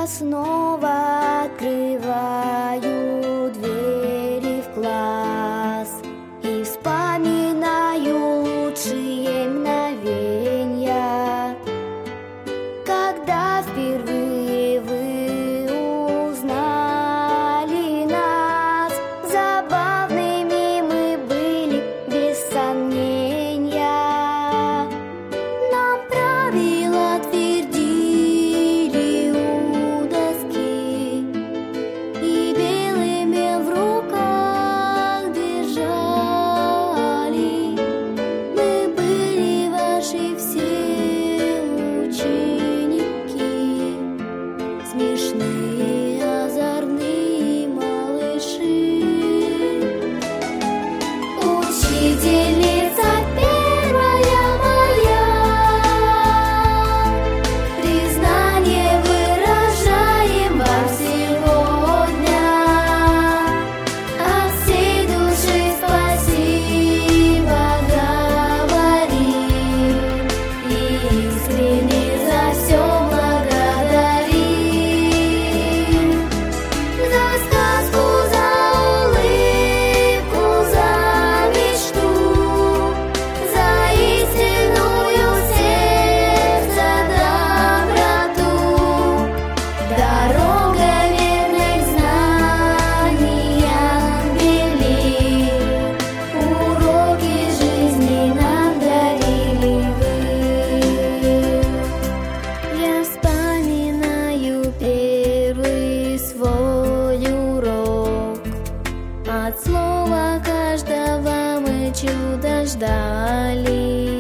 я снова открываю двери в класс и вспоминаю лучшие мгновенья, когда впервые вы узнали нас. Забавными мы были, без сомнения. Нам правила твердили у доски и белый мел в руках держали. Мы были ваши все ученики, смешные, озорные малыши. Учительница первая моя, признание выражаем вам сегодня. От всей души спасибо говорим и искренне за все благодарим. За сказку, за улыбку, за мечту, за истинную сердца доброту. Дорога верных знаниям вели, уроки жизни нам дарили вы. Я вспоминаю первый свой урок. От слова каждого мы чудо ждали.